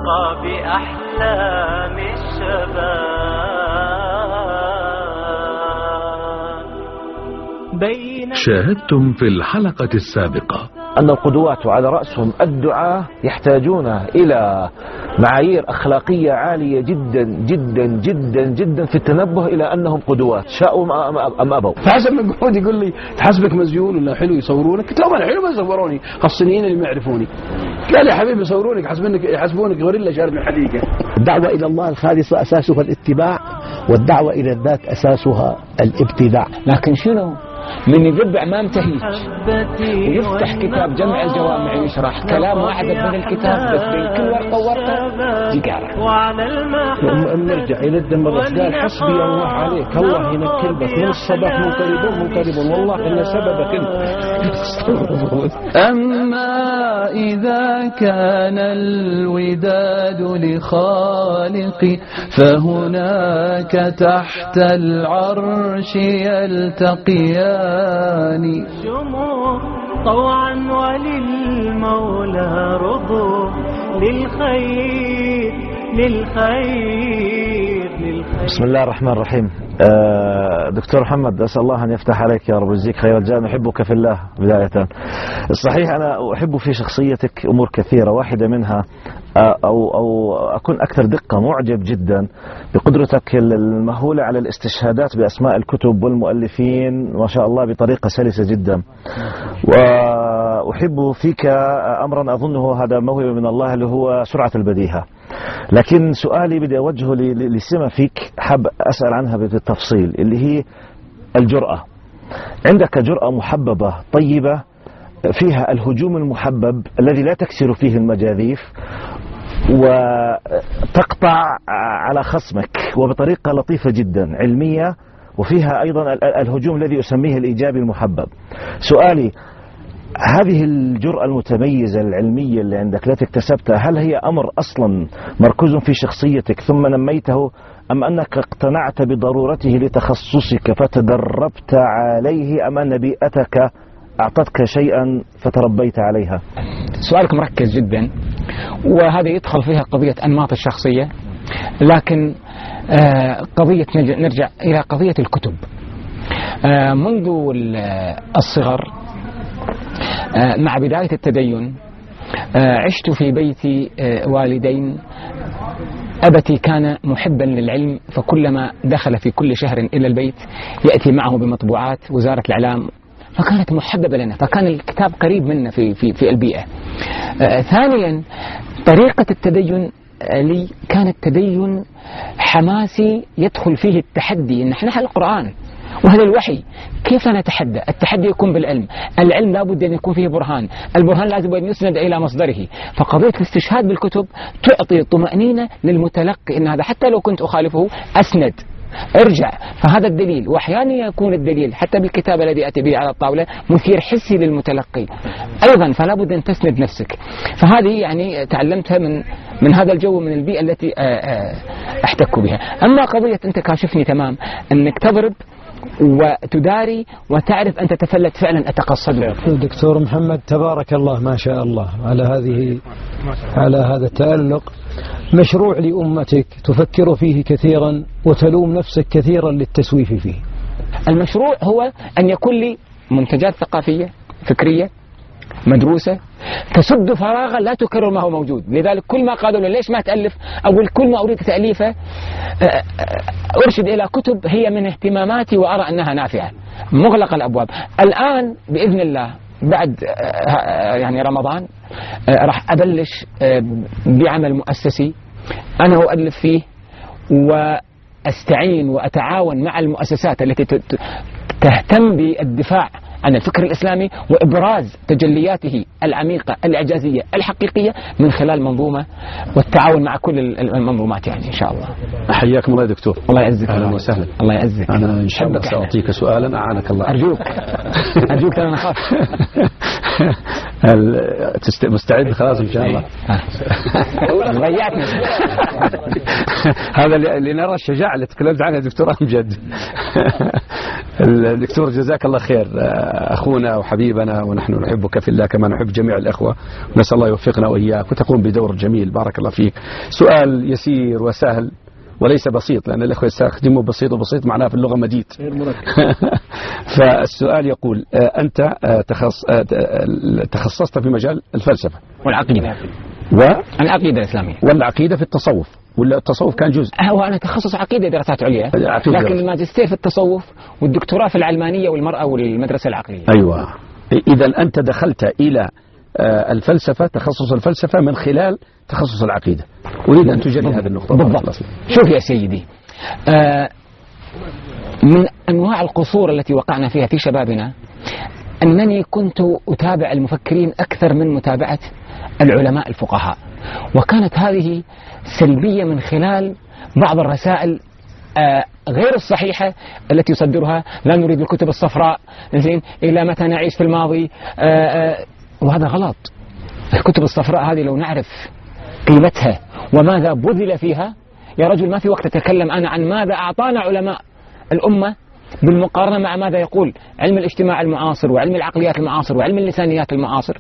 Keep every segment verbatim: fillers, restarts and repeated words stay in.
ترقى بأحلام الشباب. بين شاهدتم في الحلقة السابقة أن القدوات وعلى رأسهم الدعاة يحتاجون إلى معايير أخلاقية عالية جدا جدا جدا جدا في التنبه إلى أنهم قدوات شاءوا أم أبوا. فحسب ما يقعد يقول لي تحسبك مزيون ولا حلو يصورونك؟ قلت له أنا حلو ما يصوروني الصينيين اللي ما يعرفوني. قال يا حبيبي يصورونك يحسبونك يحسبونك غوريلا شارب من الحديقة. الدعوة إلى الله الخالصة أساسها الاتباع، والدعوة إلى الذات أساسها الابتداع. لكن شنو؟ من يذب أمام تهيج ويفتح كتاب جمع الجوامع يشرح كلام واحد من الكتاب بس بين كل ورقة وورقة جيجارة. نرجع إلى الدم الرسول حسبي الله عليك، الله ينكل بك من الصباح منقربون منقربون والله إن سببك انت. أما إذا كان الوداد لخالق فهناك تحت العرش يلتقيان. شموع طوعا وللمولى رضوا للخير للخير للخير. بسم الله الرحمن الرحيم. دكتور محمد أسأل الله أن يفتح عليك يا رب ويجزيك خير الجزاء. أحبك في الله بداية. صحيح أنا أحب في شخصيتك أمور كثيرة، واحدة منها أو أو أكون أكثر دقة، معجب جدا بقدرتك المهولة على الاستشهادات بأسماء الكتب والمؤلفين ما شاء الله بطريقة سلسة جدا. وأحب فيك أمرا أظنه هذا موهبة من الله اللي هو سرعة البديهة. لكن سؤالي بدي أوجهه لسمة فيك حاب أسأل عنها بالتفصيل اللي هي الجرأة. عندك جرأة محببة طيبة فيها الهجوم المحبب الذي لا تكسر فيه المجاذيف وتقطع على خصمك وبطريقة لطيفة جدا علمية، وفيها أيضا الهجوم الذي أسميه الإيجابي المحبب. سؤالي هذه الجرأة المتميزة العلمية اللي عندك التي اكتسبتها هل هي أمر أصلا مركوز في شخصيتك ثم نميته أم أنك اقتنعت بضرورته لتخصصك فتدربت عليه أم أن بيئتك أعطتك شيئا فتربيت عليها؟ سؤالك مركز جدا، وهذا يدخل فيها قضية أنماط الشخصية، لكن آه قضية نرجع إلى قضية الكتب. آه منذ الصغر آه مع بداية التدين آه عشت في بيت آه والدين. أبتي كان محبا للعلم، فكلما دخل في كل شهر إلى البيت يأتي معه بمطبوعات وزارة الإعلام، فكانت محببة لنا، فكان الكتاب قريب منا في في في البيئة. آه ثانيا طريقة التدين لي كان التدين حماسي يدخل فيه التحدي، إن نحن القرآن وهذا الوحي كيف نتحدى؟ التحدي يكون بالعلم، العلم لابد أن يكون فيه برهان، البرهان لازم أن يسند إلى مصدره. فقضية الاستشهاد بالكتب تعطي طمأنينة للمتلقي إن هذا حتى لو كنت أخالفه أسند ارجع. فهذا الدليل، واحيانا يكون الدليل حتى بالكتاب الذي أتي به على الطاولة مثير حسي للمتلقي أيضا، فلا بد أن تسند نفسك. فهذه يعني تعلمتها من من هذا الجو، من البيئة التي أحتك بها. أما قضية أنت كاشفني تمام أنك تضرب وتداري وتعرف أن تتفلت فعلا أتقصد. دكتور محمد تبارك الله ما شاء الله على هذه على هذا التألق. مشروع لأمتك تفكر فيه كثيرا وتلوم نفسك كثيرا للتسويف فيه. المشروع هو أن يكون لي منتجات ثقافية فكرية مدروسة تسد فراغا لا تكرر ما هو موجود. لذلك كل ما قالوا لي ليش ما تألف، أقول كل ما أريد تأليفه أرشد إلى كتب هي من اهتماماتي وأرى أنها نافعة. مغلق الأبواب. الآن بإذن الله بعد يعني رمضان راح أبلش بعمل مؤسسي أنا أؤلف فيه وأستعين وأتعاون مع المؤسسات التي تهتم بالدفاع عن الفكر الإسلامي وإبراز تجلياته العميقة الإعجازية الحقيقية من خلال منظومة والتعاون مع كل المنظومات يعني إن شاء الله. حياكم الله يا دكتور. الله يعزك. أهلا وسهلا. الله يعزك. أنا إن شاء الله سأعطيك سؤالا أعانك الله. أرجوك أرجوك أنا أخاف. مستعد خلاص إن شاء الله. ضيعتني. هذا اللي نرى الشجاعة اللي تكلمت عنها دكتور أمجد. الدكتور جزاك الله خير. أخونا وحبيبنا ونحن نحبك في الله كما نحب جميع الأخوة، نسأل الله يوفقنا وإياك وتقوم بدور جميل، بارك الله فيك. سؤال يسير وسهل وليس بسيط، لأن الأخوة يستخدموا بسيط وبسيط معناه في اللغة مديد. فالسؤال يقول أنت تخصصت في مجال الفلسفة والعقيدة والعقيدة الإسلامية والعقيدة في التصوف، ولا التصوف كان جزء؟ هو أنا تخصص عقيدة دراسات عليا، لكن الماجستير في التصوف والدكتوراه في العلمانية والمرأة والمدرسة العقلية. أيوة، إذا أنت دخلت إلى الفلسفة، تخصص الفلسفة من خلال تخصص العقيدة. أريد أن تجري هذه النقطة بالضبط. شوف يا سيدي، آه من أنواع القصور التي وقعنا فيها في شبابنا أنني كنت أتابع المفكرين أكثر من متابعة العلماء الفقهاء، وكانت هذه سلبية من خلال بعض الرسائل آه غير الصحيحة التي يصدرها: لا نريد الكتب الصفراء، زين، إلى متى نعيش في الماضي، آه آه وهذا غلط. الكتب الصفراء هذه لو نعرف قيمتها وماذا بذل فيها، يا رجل ما في وقت أتكلم أنا عن ماذا أعطانا علماء الأمة بالمقارنة مع ماذا يقول علم الاجتماع المعاصر وعلم العقليات المعاصر وعلم اللسانيات المعاصر.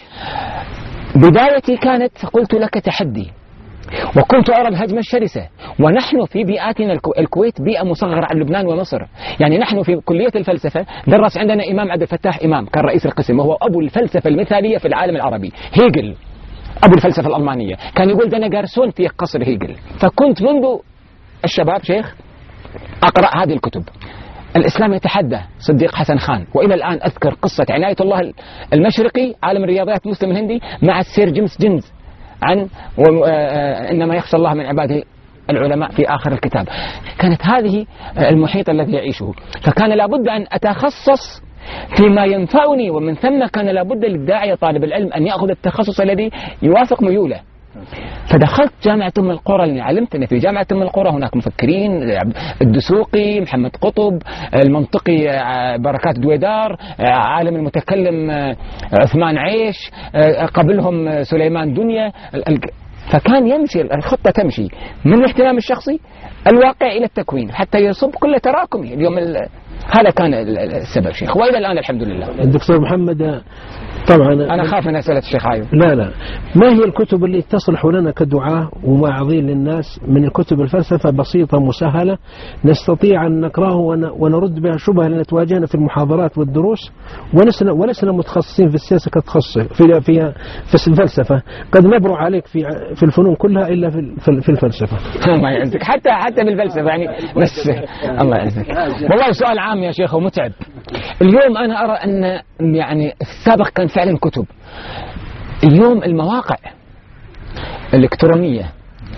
بدايتي كانت، قلت لك، تحدي، وكنت أرى الهجمة الشرسة، ونحن في بيئاتنا الكويت بيئة مصغرة عن لبنان ومصر. يعني نحن في كلية الفلسفة درس عندنا إمام عبد الفتاح إمام، كان رئيس القسم، وهو أبو الفلسفة المثالية في العالم العربي. هيجل أبو الفلسفة الألمانية، كان يقول دنا جارسون في قصر هيجل. فكنت منذ الشباب شيخ أقرأ هذه الكتب. الإسلام يتحدى صديق حسن خان، وإلى الآن أذكر قصة عناية الله المشرقي عالم الرياضيات مسلم الهندي مع السير جيمس جينز عن إنما يخشى الله من عباده العلماء في آخر الكتاب. كانت هذه المحيط الذي يعيشه، فكان لابد أن أتخصص فيما ينفعني، ومن ثم كان لابد للداعية طالب العلم أن يأخذ التخصص الذي يوافق ميوله. فدخلت جامعة أم القرى، لأني علمت أن في جامعة أم القرى هناك مفكرين: الدسوقي، محمد قطب، المنطقي بركات دويدار، عالم المتكلم عثمان عيش، قبلهم سليمان دنيا. فكان يمشي الخطة، تمشي من الاهتمام الشخصي الواقع إلى التكوين حتى يصب كل تراكمي. اليوم هذا كان السبب شيخ، وإلى الآن الحمد لله. الدكتور محمد، طبعا أنا خاف من أسئلة الشيخ عايض. لا لا ما هي الكتب اللي تصلح لنا كدعاة ومواعظين للناس من الكتب الفلسفة؟ بسيطة مسهلة نستطيع أن نقرأه ونرد بها شبهة لأن تواجهنا في المحاضرات والدروس، ولسنا ولسنا متخصصين في السياسة كتخصص في في في الفلسفة. قد نبرع عليك في في الفنون كلها إلا في في الفلسفة. الله يعزك، حتى حتى بالفلسفة يعني. بس الله يعزك، والله سؤال عام يا شيخ ومتعب. اليوم أنا أرى أن يعني السابق كان فعلا كتب. اليوم المواقع الإلكترونية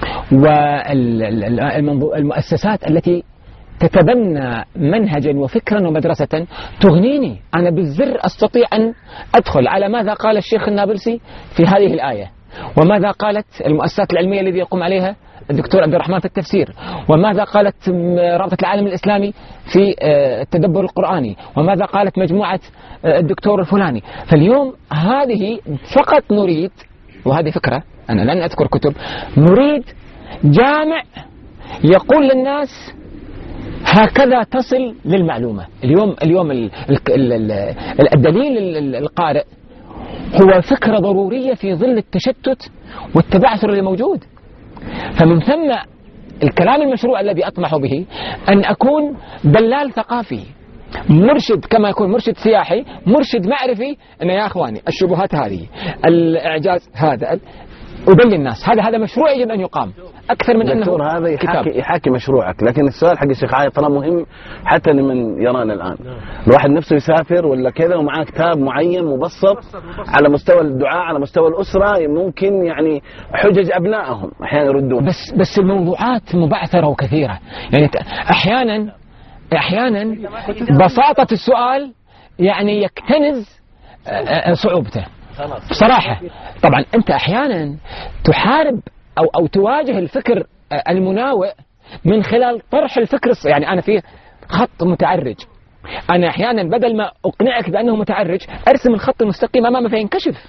والمؤسسات التي تتبنى منهجا وفكرا ومدرسة تغنيني. أنا بالزر أستطيع أن أدخل على ماذا قال الشيخ النابلسي في هذه الآية، وماذا قالت المؤسسات العلمية الذي يقوم عليها الدكتور عبد الرحمن في التفسير، وماذا قالت رابطة العالم الإسلامي في التدبر القرآني، وماذا قالت مجموعة الدكتور الفلاني. فاليوم هذه فقط نريد، وهذه فكرة أنا لن أذكر كتب، نريد جامع يقول للناس هكذا تصل للمعلومة. اليوم اليوم الدليل القارئ هو فكرة ضرورية في ظل التشتت والتبعثر اللي موجود. فمن ثم الكلام المشروع الذي أطمح به أن أكون دلال ثقافي، مرشد، كما يكون مرشد سياحي، مرشد معرفي، أن يا أخواني الشبهات هذه، الإعجاز هذا، أدل الناس. هذا هذا مشروع يجب أن يقام أكثر من أنه هذا يحاكي, كتاب. يحاكي مشروعك. لكن السؤال حق الشيخ عايض ترى مهم حتى لمن يرانا الآن. الواحد نفسه يسافر ولا كذا ومعاه كتاب معين مبسط على مستوى الدعاء، على مستوى الأسرة، ممكن يعني حجج أبنائهم أحيانا يردون. بس بس الموضوعات مبعثرة وكثيرة. يعني أحيانا أحيانا بساطة السؤال يعني يكتنز صعوبته بصراحة. طبعا أنت أحيانا تحارب أو أو تواجه الفكر المناوئ من خلال طرح الفكر. يعني أنا في خط متعرج، أنا أحيانا بدل ما أقنعك بأنه متعرج أرسم الخط المستقيم أمامه فينكشف.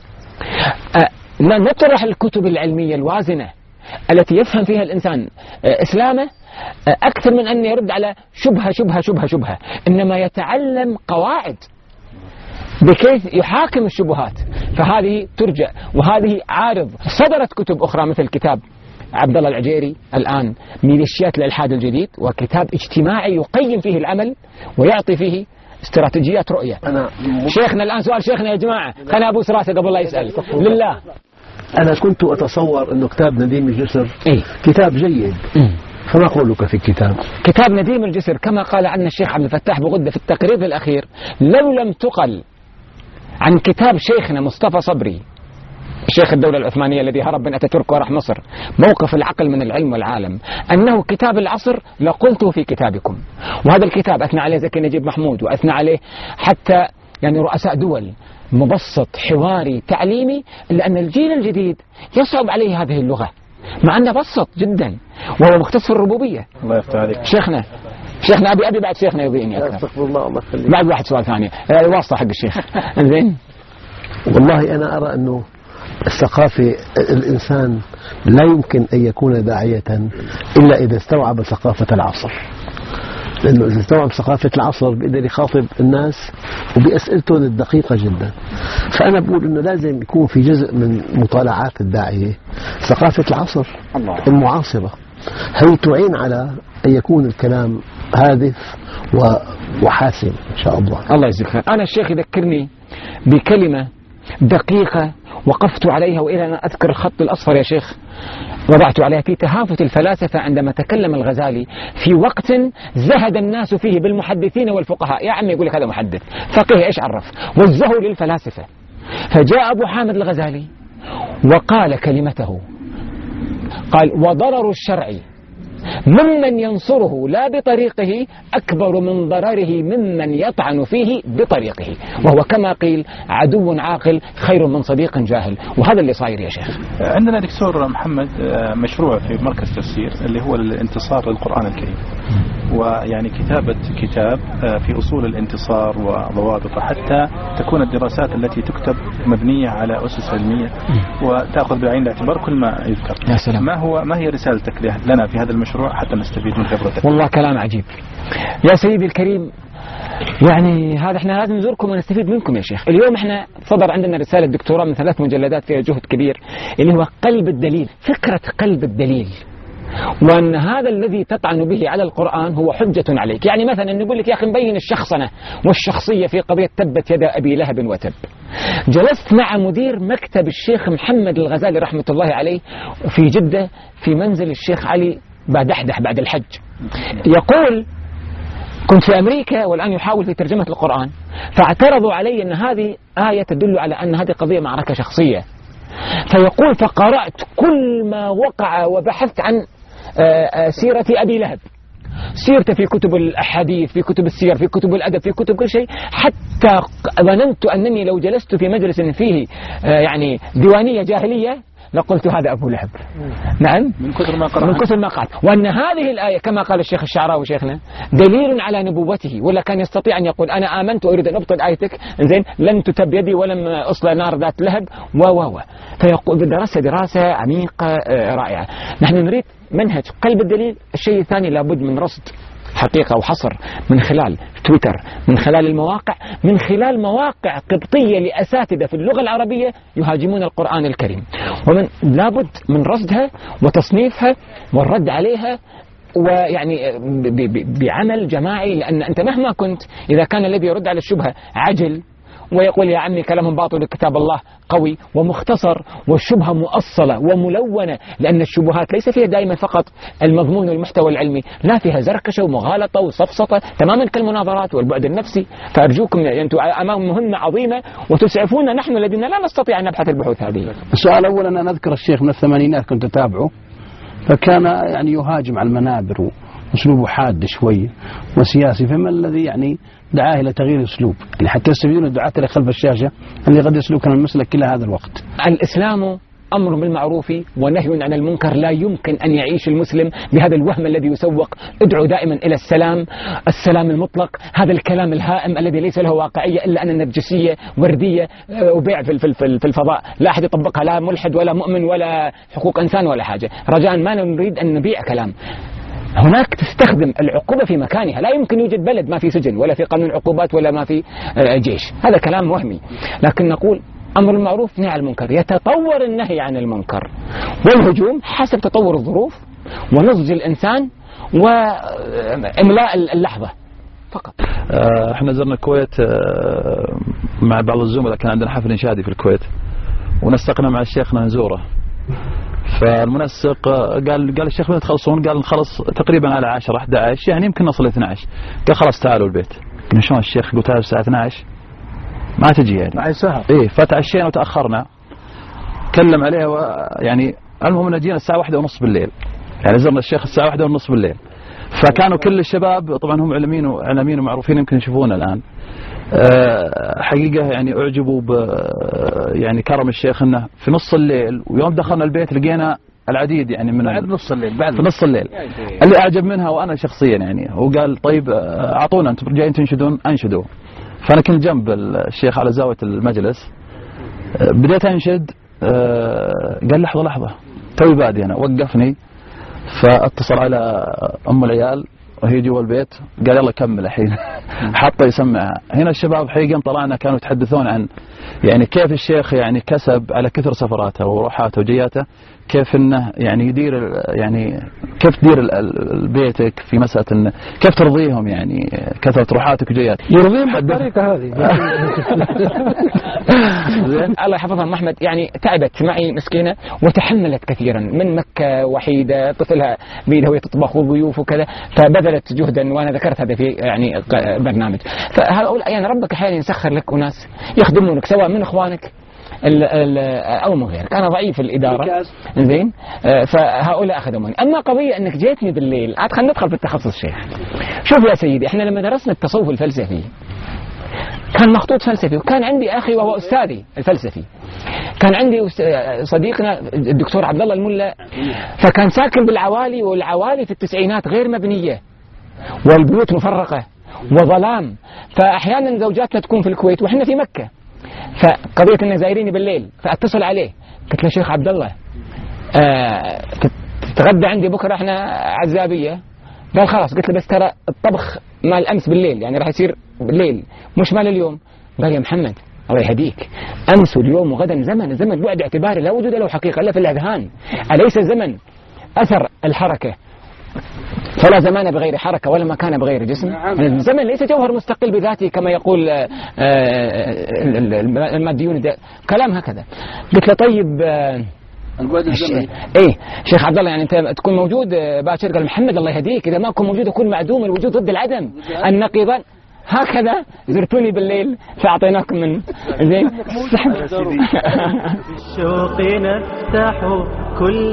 نطرح الكتب العلمية الوازنة التي يفهم فيها الإنسان إسلامه أكثر من أن يرد على شبهة شبهة شبهة شبهة، إنما يتعلم قواعد بكيف يحاكم الشبهات. فهذه ترجع، وهذه عارض. صدرت كتب أخرى مثل كتاب عبد الله العجيري الآن ميليشيات الإلحاد الجديد، وكتاب اجتماعي يقيم فيه العمل ويعطي فيه استراتيجيات رؤية. أنا شيخنا الآن سؤال شيخنا يا جماعة، خلينا أبوس راسه قبل لا يسأل لله. أنا كنت أتصور أنه كتاب نديم الجسر إيه؟ كتاب جيد. م. فما قولك في الكتاب؟ كتاب نديم الجسر كما قال عنه الشيخ عبد الفتاح بغدة في التقرير الأخير، لو لم تقل عن كتاب شيخنا مصطفى صبري شيخ الدولة العثمانية الذي هرب من أتاتورك وراح مصر، موقف العقل من العلم والعالم، أنه كتاب العصر لقلته في كتابكم. وهذا الكتاب أثنى عليه زكي نجيب محمود، وأثنى عليه حتى يعني رؤساء دول، مبسط حواري تعليمي، لأن الجيل الجديد يصعب عليه هذه اللغة مع أنه بسط جدا وهو مختص في الربوبية. الله يفتح عليك شيخنا. شيخنا أبي أبي بعد شيخنا يضيعني أكثر. استغفر الله ما خليك. بعد واحد سؤال ثاني الواسطة حق الشيخ. زين. والله أنا أرى أنه الثقافة الإنسان لا يمكن أن يكون داعية إلا إذا استوعب ثقافة العصر، لأنه إذا استوعب ثقافة العصر بيقدر يخاطب الناس وبأسئلته الدقيقة جدا. فأنا بقول أنه لازم يكون في جزء من مطالعات الداعية ثقافة العصر المعاصرة، هي تعين على أن يكون الكلام هادف وحاسم إن شاء الله. الله يجزيك خير. أنا الشيخ يذكرني بكلمة دقيقة وقفت عليها وإلى أن أذكر الخط الأصفر يا شيخ وضعت عليها في تهافت الفلاسفة عندما تكلم الغزالي في وقت زهد الناس فيه بالمحدثين والفقهاء. يا عمي يقول لك هذا محدث فقيه إيش عرف، وزهوا للفلاسفة. فجاء أبو حامد الغزالي وقال كلمته، قال وضرر الشرع ممن ينصره لا بطريقه أكبر من ضرره ممن يطعن فيه بطريقه، وهو كما قيل عدو عاقل خير من صديق جاهل. وهذا اللي صاير يا شيخ. عندنا دكتور محمد مشروع في مركز تفسير اللي هو الانتصار للقرآن الكريم، ويعني كتابة كتاب في أصول الانتصار وضوابطه حتى تكون الدراسات التي تكتب مبنية على أسس علمية وتأخذ بعين الاعتبار كل ما يذكر. يا سلام. ما هو ما هي رسالتك لنا في هذا المشروع حتى نستفيد من خبرتك؟ والله كلام عجيب يا سيدي الكريم. يعني هذا احنا لازم نزوركم ونستفيد منكم يا شيخ. اليوم احنا صدر عندنا رسالة دكتوراه من ثلاث مجلدات فيها جهد كبير اللي هو قلب الدليل، فكرة قلب الدليل، وأن هذا الذي تطعن به على القرآن هو حجة عليك. يعني مثلا نقول لك يا أخي مبين الشخصنة والشخصية في قضية تبت يدا أبي لهب وتب. جلست مع مدير مكتب الشيخ محمد الغزالي رحمة الله عليه في جدة في منزل الشيخ علي بادحدح بعد الحج، يقول كنت في أمريكا والآن يحاول في ترجمة القرآن، فاعترضوا علي أن هذه آية تدل على أن هذه قضية معركة شخصية. فيقول فقرأت كل ما وقع وبحثت عن سيرة أبي لهب، سيرته في كتب الأحاديث، في كتب السير، في كتب الأدب، في كتب كل شيء، حتى ظننت أنني لو جلست في مجلس فيه يعني ديوانية جاهلية لقلت هذا أبو لهب. نعم من كثر ما قرأت من كثر ما قرأت. وأن هذه الآية كما قال الشيخ الشعراوي شيخنا دليل على نبوته، ولا كان يستطيع أن يقول أنا آمنت وأريد أن أبطل آيتك زين لن تتب يدي ولم أصل نار ذات لهب و و و فيقول دراسة دراسة عميقة رائعة. نحن نريد منهج قلب الدليل. الشيء الثاني لابد من رصد حقيقة وحصر من خلال تويتر، من خلال المواقع، من خلال مواقع قبطية لأساتذة في اللغة العربية يهاجمون القرآن الكريم، ومن لابد من رصدها وتصنيفها والرد عليها، ويعني بعمل جماعي. لأن أنت مهما كنت إذا كان الذي يرد على الشبهة عجل ويقول يا عمي كلام باطل كتاب الله قوي ومختصر والشبهة مؤصلة وملونة، لأن الشبهات ليس فيها دائما فقط المضمون والمحتوى العلمي، لا فيها زركشة ومغالطة وصفصطة تماما كالمناظرات والبعد النفسي. فأرجوكم يعني أنتم أمام مهمة عظيمة وتسعفونا نحن الذين لا نستطيع أن نبحث البحوث هذه. السؤال أولا أنا أذكر الشيخ من الثمانينات كنت أتابعه، فكان يعني يهاجم على المنابر وأسلوبه حاد شوي وسياسي، فما الذي يعني دعاه إلى تغيير الأسلوب يعني حتى يستفيدون الدعاة اللي خلف الشاشة اللي قد يسلكون المسلك إلى هذا الوقت؟ الإسلام أمر بالمعروف ونهي عن المنكر، لا يمكن أن يعيش المسلم بهذا الوهم الذي يسوق ادعو دائما إلى السلام، السلام المطلق، هذا الكلام الهائم الذي ليس له واقعية إلا أن النرجسية وردية وبيع في في الفضاء، لا أحد يطبقها، لا ملحد ولا مؤمن ولا حقوق إنسان ولا حاجة. رجاء ما نريد أن نبيع كلام. هناك تستخدم العقوبة في مكانها. لا يمكن يوجد بلد ما في سجن ولا في قانون عقوبات ولا ما في جيش، هذا كلام وهمي. لكن نقول أمر المعروف نهي عن المنكر، يتطور النهي عن المنكر والهجوم حسب تطور الظروف ونضج الإنسان وإملاء اللحظة فقط. احنا زرنا الكويت مع بعض الزملاء، كان عندنا حفل إنشادي في الكويت ونسقنا مع الشيخنا نزوره، فالمنسق قال قال الشيخ متى تخلصون؟ قال نخلص تقريبا على عشرة أحد عشر، يعني يمكن نصل اثني عشر. قال خلاص تعالوا البيت. قلنا شلون الشيخ؟ قلت تعالوا الساعة اثني عشر ما تجي يعني معي سهر. ايه فتعشينا وتأخرنا، كلم عليه و... يعني المهم نجينا الساعة واحدة ونص بالليل، يعني زرنا الشيخ الساعة واحدة ونص بالليل. فكانوا كل الشباب طبعا هم علمين وعلمين ومعروفين يمكن يشوفونا الآن، أه حقيقة يعني أعجبوا ب يعني كرم الشيخ انه في نص الليل، ويوم دخلنا البيت لقينا العديد يعني من بعد نص الليل بعد في نص الليل. اللي أعجب منها وأنا شخصيا يعني هو قال طيب أعطونا أنتم جايين تنشدون أنشدوا. فأنا كنت جنب الشيخ على زاوية المجلس، بديت أنشد، قال لحظة لحظة توي بادي أنا، وقفني فاتصل على أم العيال وهي جوا البيت، قال يلا كمل الحين. حطه يسمعها. هنا الشباب حقيقة طلعنا كانوا يتحدثون عن يعني كيف الشيخ يعني كسب على كثر سفراته وروحاته وجياته، كيف انه يعني يدير يعني كيف تدير بيتك في مسألة انه كيف ترضيهم، يعني كثرة روحاتك وجياتك يرضيهم بالطريقة هذه. الله يحفظها ام احمد، يعني تعبت معي مسكينة وتحملت كثيرا من مكة وحيدة، طفلها بيدها وهي تطبخ وضيوف وكذا، فبذلت جهدا وانا ذكرت هذا في يعني برنامج. فهؤلاء يعني ربك احيانا يسخر لك اناس يخدمونك سواء من اخوانك ال ال او من غيرك. انا ضعيف الاداره زين، فهؤلاء اخذوني. اما قضيه انك جيتني بالليل، عاد خلينا ندخل في التخصص شيخ. شوف يا سيدي، احنا لما درسنا التصوف الفلسفي كان مخطوط فلسفي، وكان عندي اخي وهو استاذي الفلسفي، كان عندي صديقنا الدكتور عبد الله الملا، فكان ساكن بالعوالي، والعوالي في التسعينات غير مبنيه والبيوت مفرقه وظلام، فاحيانا زوجاتنا تكون في الكويت واحنا في مكه، فقضيه انه زايريني بالليل، فاتصل عليه قلت له شيخ عبد الله آه تتغدى عندي بكره احنا عزابيه. قال خلاص. قلت له بس ترى الطبخ مال امس بالليل، يعني راح يصير بالليل مش مال اليوم. قال يا محمد الله يهديك، امس واليوم وغدا زمن، الزمن بعد اعتباري لا وجود له حقيقه الا في الاذهان، اليس الزمن اثر الحركه؟ فلا زمان بغير حركة ولا مكان بغير جسم. الزمن ليس جوهر مستقل بذاته كما يقول الماديون، كلام هكذا. قلت له طيب البعد الزمني ايه شيخ عبد الله، يعني انت تكون موجود باكر؟ قال محمد الله يهديك، اذا ما اكون موجود اكون معدوم، الوجود ضد العدم، النقيضان هكذا. زرتوني بالليل فاعطيناكم من زين. بالشوق نفتح كل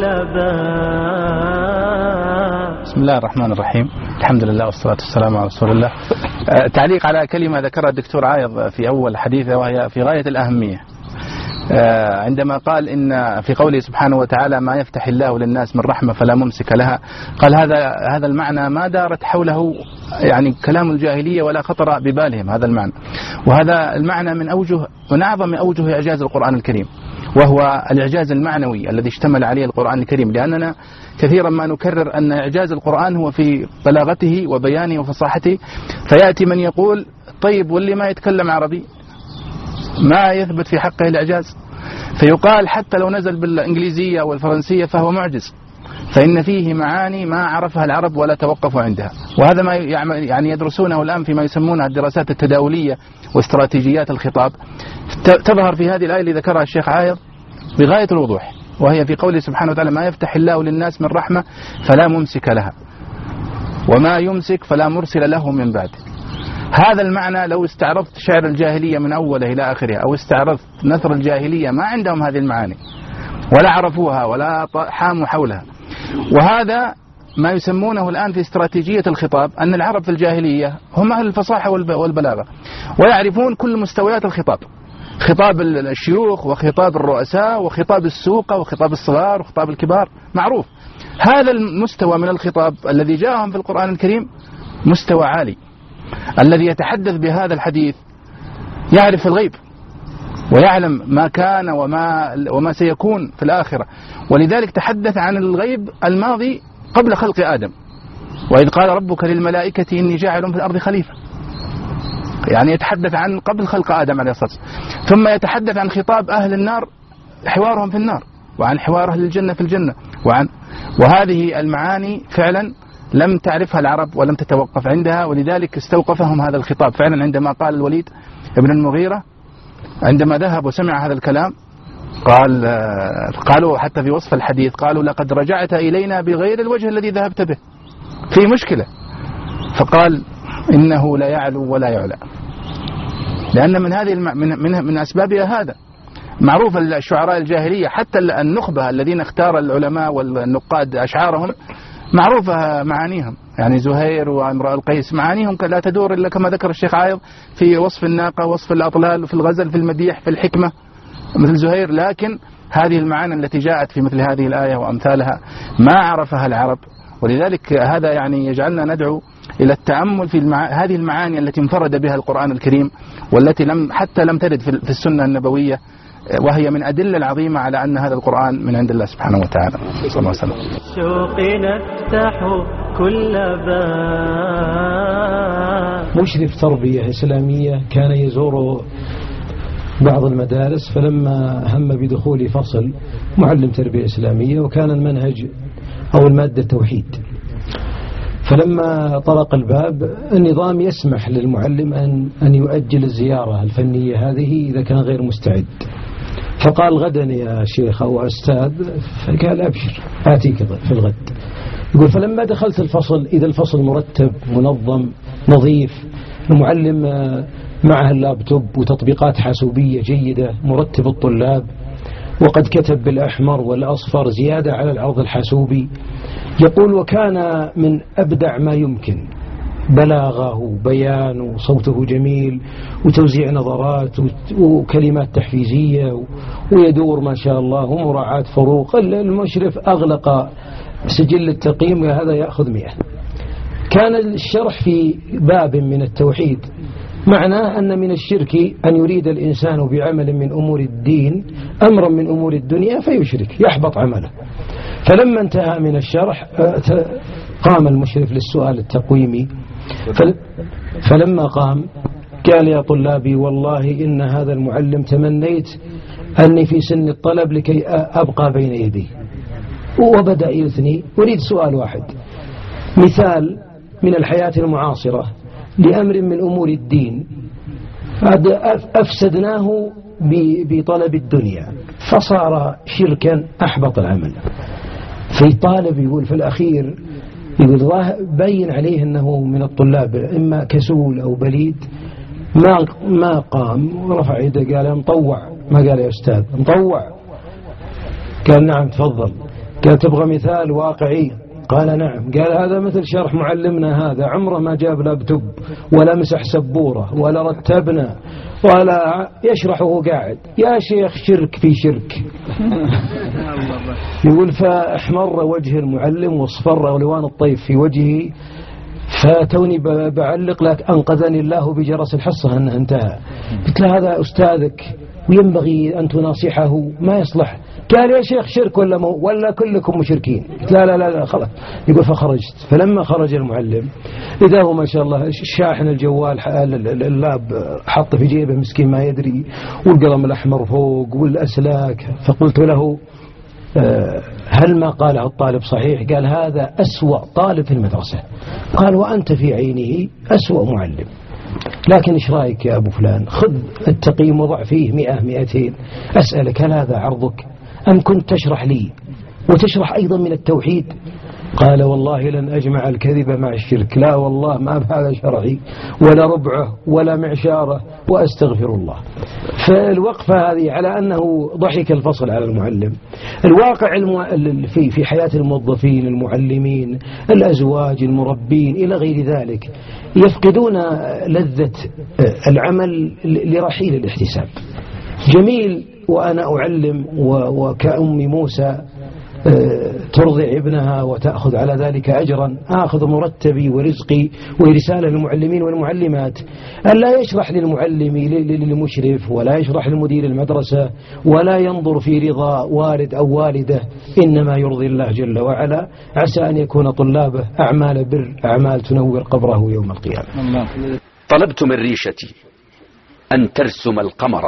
باب. بسم الله الرحمن الرحيم، الحمد لله والصلاة والسلام على رسول الله. أه تعليق على كلمة ذكرها الدكتور عايض في أول حديثه وهي في غاية الأهمية، أه عندما قال إن في قوله سبحانه وتعالى ما يفتح الله للناس من رحمة فلا ممسك لها، قال هذا هذا المعنى ما دارت حوله يعني كلام الجاهلية ولا خطر ببالهم هذا المعنى، وهذا المعنى من أوجه من أعظم أوجه إعجاز القرآن الكريم، وهو الإعجاز المعنوي الذي اشتمل عليه القرآن الكريم. لأننا كثيرا ما نكرر أن إعجاز القرآن هو في بلاغته وبيانه وفصاحته، فيأتي من يقول طيب واللي ما يتكلم عربي ما يثبت في حقه الإعجاز، فيقال حتى لو نزل بالإنجليزية والفرنسية فهو معجز، فإن فيه معاني ما عرفها العرب ولا توقفوا عندها. وهذا ما يعني يدرسونه الآن فيما يسمونها الدراسات التداولية واستراتيجيات الخطاب، تظهر في هذه الآية اللي ذكرها الشيخ عايض بغاية الوضوح، وهي في قوله سبحانه وتعالى ما يفتح الله للناس من رحمة فلا ممسك لها وما يمسك فلا مرسل له من بعد. هذا المعنى لو استعرضت شعر الجاهلية من أوله إلى آخره، أو استعرضت نثر الجاهلية، ما عندهم هذه المعاني ولا عرفوها ولا حاموا حولها. وهذا ما يسمونه الآن في استراتيجية الخطاب، أن العرب في الجاهلية هم أهل الفصاحة والبلاغة، ويعرفون كل مستويات الخطاب، خطاب الشيوخ وخطاب الرؤساء وخطاب السوق وخطاب الصغار وخطاب الكبار معروف. هذا المستوى من الخطاب الذي جاءهم في القرآن الكريم مستوى عالي. الذي يتحدث بهذا الحديث يعرف الغيب ويعلم ما كان وما وما سيكون في الآخرة، ولذلك تحدث عن الغيب الماضي قبل خلق آدم، وإذ قال ربك للملائكة إني جاعل في الأرض خليفة، يعني يتحدث عن قبل خلق آدم عليه الصلاة والسلام. ثم يتحدث عن خطاب أهل النار، حوارهم في النار، وعن حوار أهل الجنة في الجنة، وعن وهذه المعاني فعلا لم تعرفها العرب ولم تتوقف عندها، ولذلك استوقفهم هذا الخطاب فعلا عندما قال الوليد ابن المغيرة عندما ذهب وسمع هذا الكلام قال قالوا حتى في وصف الحديث قالوا لقد رجعت إلينا بغير الوجه الذي ذهبت به، في مشكلة. فقال إنه لا يعلو ولا يعلى، لأن من هذه الم... من من من أسبابها هذا معروف الشعراء الجاهلية حتى النخبة الذين اختار العلماء والنقاد أشعارهم معروفة معانيهم، يعني زهير وامرأ القيس معانيهم لا تدور إلا كما ذكر الشيخ عايض في وصف الناقة، وصف الأطلال، في الغزل، في المديح، في الحكمة مثل زهير. لكن هذه المعاني التي جاءت في مثل هذه الآية وأمثالها ما عرفها العرب، ولذلك هذا يعني يجعلنا ندعو إلى التأمل في المع... هذه المعاني التي انفرد بها القرآن الكريم، والتي لم حتى لم ترد في السنة النبوية، وهي من أدلة العظيمة على أن هذا القرآن من عند الله سبحانه وتعالى. صلى الله عليه وسلم. شوق نفتح كل باب. مشرف تربية إسلامية كان يزور بعض المدارس، فلما هم بدخول فصل معلم تربية إسلامية وكان المنهج أو المادة التوحيد، فلما طرق الباب النظام يسمح للمعلم أن أن يؤجل الزيارة الفنية هذه إذا كان غير مستعد. فقال غدا يا شيخ أو أستاذ، فقال أبشر آتيك في الغد. يقول فلما دخلت الفصل إذا الفصل مرتب منظم نظيف، المعلم معه اللابتوب وتطبيقات حاسوبية جيدة، مرتب الطلاب، وقد كتب بالأحمر والأصفر زيادة على العرض الحاسوبي. يقول وكان من أبدع ما يمكن، بلاغه وبيان وصوته جميل وتوزيع نظرات وكلمات تحفيزية ويدور ما شاء الله ومراعاة فروق. المشرف أغلق سجل التقييم وهذا يأخذ مئة. كان الشرح في باب من التوحيد معناه أن من الشرك أن يريد الإنسان بعمل من أمور الدين أمرا من أمور الدنيا فيشرك يحبط عمله. فلما انتهى من الشرح قام المشرف للسؤال التقويمي، فلما قام قال يا طلابي والله إن هذا المعلم تمنيت أني في سن الطلب لكي أبقى بين يديه. وبدأ يثني. أريد سؤال واحد، مثال من الحياة المعاصرة لأمر من أمور الدين أفسدناه بطلب الدنيا فصار شركا أحبط العمل. في طالب يقول في الأخير يقول بين عليه أنه من الطلاب إما كسول أو بليد، ما ما قام ورفع يده قال مطوع، ما قال يا أستاذ مطوع، قال نعم تفضل. قال تبغى مثال واقعي؟ قال نعم. قال هذا مثل شرح معلمنا هذا عمره ما جاب لابتوب ولا مسح سبورة ولا رتبنا ولا يشرحه قاعد. يا شيخ شرك في شرك. يقول فاحمر وجه المعلم واصفر لوان الطيف في وجهه، فتوني بعلق لك أنقذني الله بجرس الحصة أنه انتهى. قلت له هذا أستاذك وينبغي أن تناصحه، ما يصلح. قال يا شيخ شرك ولا مو ولا كلكم مشركين؟ لا لا لا, لا خلاص. يقول فخرجت. فلما خرج المعلم إذا هو ما شاء الله شاحن الجوال اللاب حط في جيبه مسكين ما يدري، والقلم الأحمر فوق والأسلاك. فقلت له هل ما قاله الطالب صحيح؟ قال هذا أسوأ طالب في المدرسة. قال وأنت في عينه أسوأ معلم، لكن إيش رأيك يا أبو فلان؟ خذ التقييم وضع فيه مئة مئتين. أسألك هل هذا عرضك أم كنت تشرح لي وتشرح أيضا من التوحيد؟ قال والله لن أجمع الكذب مع الشرك، لا والله ما بهذا شرعي ولا ربعه ولا معشاره وأستغفر الله. فالوقفة هذه على أنه ضحك الفصل على المعلم. الواقع المو... في في حياة الموظفين المعلمين الأزواج المربين إلى غير ذلك يفقدون لذة العمل لرحيل الاحتساب. جميل وأنا أعلم وكأم موسى ترضع ابنها وتأخذ على ذلك أجرا، آخذ مرتبي ورزقي ورسالة للمعلمين والمعلمات. ألا يشرح للمعلم للمشرف ولا يشرح لمدير المدرسة ولا ينظر في رضا والد أو والدة، إنما يرضي الله جل وعلا، عسى أن يكون طلابه أعمال بر، أعمال تنور قبره يوم القيامة. طلبت من ريشتي أن ترسم القمر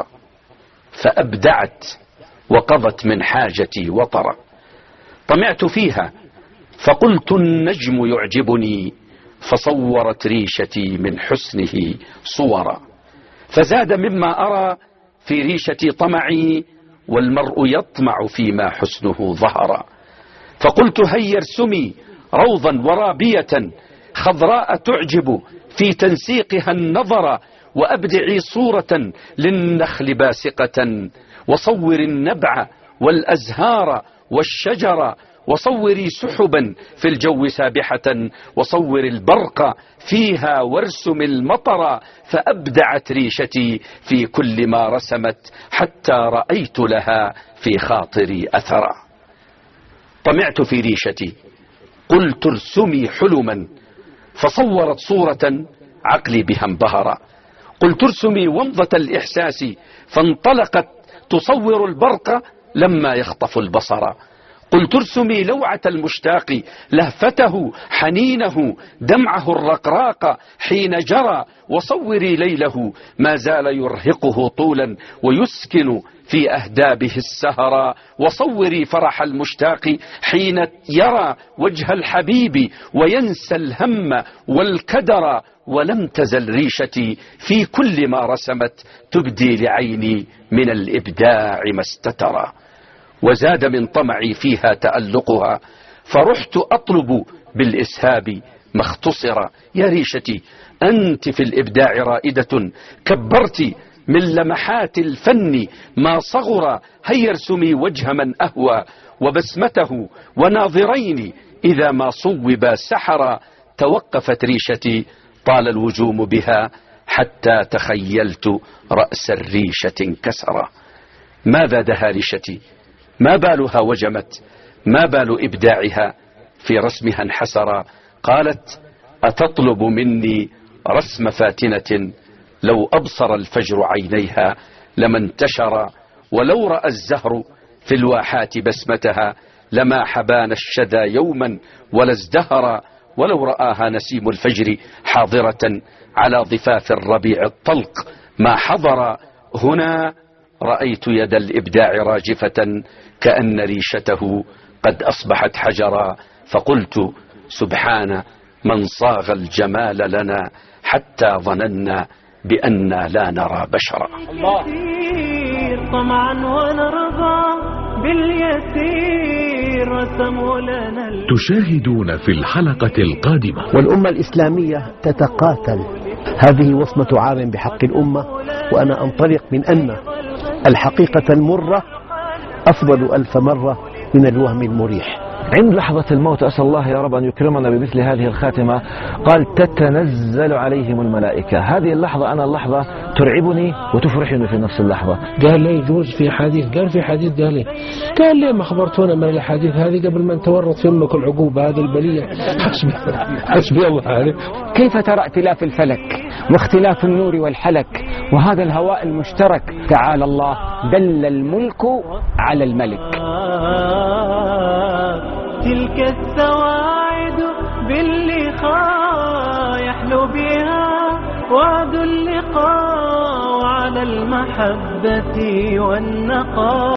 فأبدعت وقضت من حاجتي وطرا، طمعت فيها فقلت النجم يعجبني فصورت ريشتي من حسنه صورا، فزاد مما أرى في ريشتي طمعي والمرء يطمع فيما حسنه ظهر، فقلت هيا ارسمي روضا ورابية خضراء تعجب في تنسيقها النظر، وأبدعي صورة للنخل باسقة وصور النبع والأزهار والشجر، وصوري سحبا في الجو سابحة وصور البرق فيها وارسم المطر، فأبدعت ريشتي في كل ما رسمت حتى رأيت لها في خاطري أثرا. طمعت في ريشتي قلت ارسمي حلما فصورت صورة عقلي بها انبهر، قلت ارسمي ومضة الإحساس فانطلقت تصور البرق لما يخطف البصر، قلت ارسمي لوعة المشتاق لهفته حنينه دمعه الرقراق حين جرى، وصوري ليله ما زال يرهقه طولا ويسكن في أهدابه السهرا، وصوري فرح المشتاق حين يرى وجه الحبيب وينسى الهم والكدر، ولم تزل ريشتي في كل ما رسمت تبدي لعيني من الإبداع ما استترى، وزاد من طمعي فيها تألقها فرحت أطلب بالإسهاب ما اختصر. يا ريشتي أنت في الإبداع رائدة كبرت من لمحات الفن ما صغر، هيا ارسمي وجه من أهوى وبسمته وناظرين إذا ما صوبا سحرا، توقفت ريشتي طال الوجوم بها حتى تخيلت رأس الريشة انكسرا. ماذا دها ريشتي؟ ما بالها وجمت؟ ما بال إبداعها في رسمها انحسرا؟ قالت أتطلب مني رسم فاتنة لو أبصر الفجر عينيها لما انتشر، ولو رأى الزهر في الواحات بسمتها لما حبان الشذا يوما ولا ازدهر، ولو رآها نسيم الفجر حاضرة على ضفاف الربيع الطلق ما حضر. هنا رأيت يد الإبداع راجفة كأن ريشته قد أصبحت حجرا، فقلت سبحان من صاغ الجمال لنا حتى ظننا بأننا لا نرى بشرا. طمعا ونرضى باليسير رسموا لنا. تشاهدون في الحلقة القادمة. والأمة الإسلامية تتقاتل، هذه وصمة عار بحق الأمة، وأنا أنطلق من أن الحقيقة المرة أفضل ألف مرة من الوهم المريح. عند لحظة الموت أسأل الله يا رب أن يكرمنا بمثل هذه الخاتمة. قال تتنزل عليهم الملائكة. هذه اللحظة أنا اللحظة ترعبني وتفرحني في نفس اللحظة. قال لي يجوز في حديث، قال في حديث، قال لي قال لي ما خبرتونا من الحديث هذه قبل ما نتورط في أمك العقوبة هذه البلية. حسبي حسبي الله عليك. كيف ترى ائتلاف الفلك واختلاف النور والحلك وهذا الهواء المشترك؟ تعالى الله دل الملك على الملك. تلك السواعد باللقاء يحلو بها وعد اللقاء على المحبة والنقاء.